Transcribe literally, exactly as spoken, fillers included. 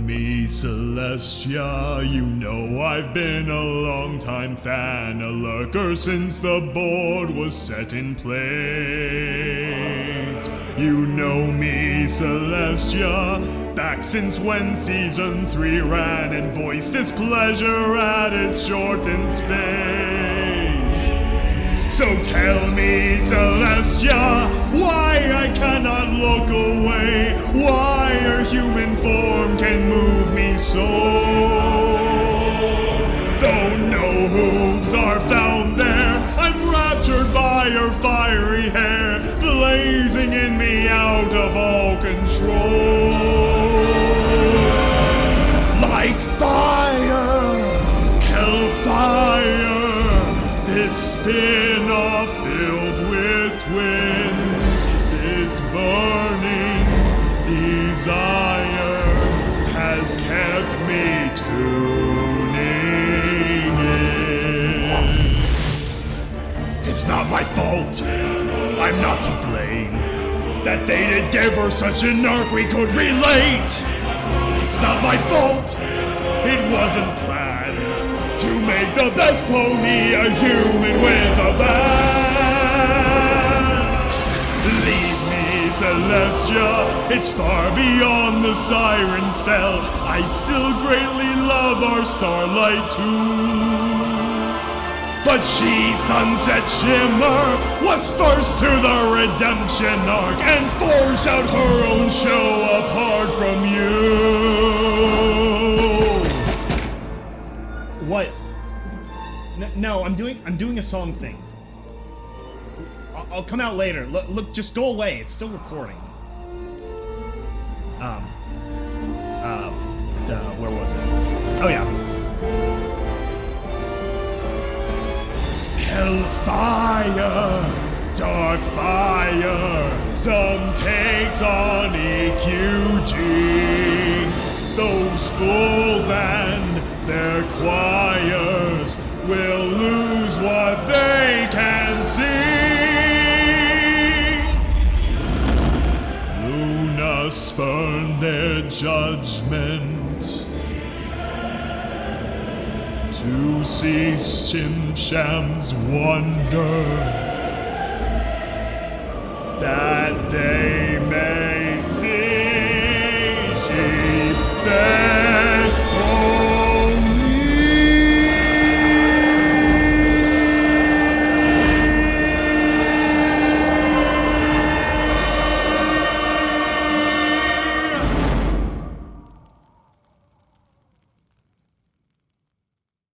me, Celestia. You know I've been a long time fan, a lurker since the board was set in place. You know me, Celestia, back since when season three ran and voiced displeasure at its shortened space. So tell me, Celestia, why I cannot look away, why her human form can move me so. Though no hooves are found there, I'm raptured by her fiery hair, blazing in me out of all control. Like fire, hellfire, this spin-off filled with twins, this burning desire has kept me tuning in. It's not my fault, I'm not to blame, that they did give her such an arc we could relate. It's not my fault, it wasn't planned to make the best pony a human with a band. Leave me, Celestia, it's far beyond the siren spell. I still greatly love our Starlight too. But she, Sunset Shimmer, was first to the redemption arc and forged out her own show apart from you. What? N- no, I'm doing I'm doing a song thing. I'll, I'll come out later. Look, look, just go away. It's still recording. Um. Uh. Duh, where was it? Oh yeah. Hellfire, dark fire, some takes on E Q G. Those fools and their choirs will lose what they can see. Luna spurned their judgment to see Shim Sham's wonder, that they may see she's there.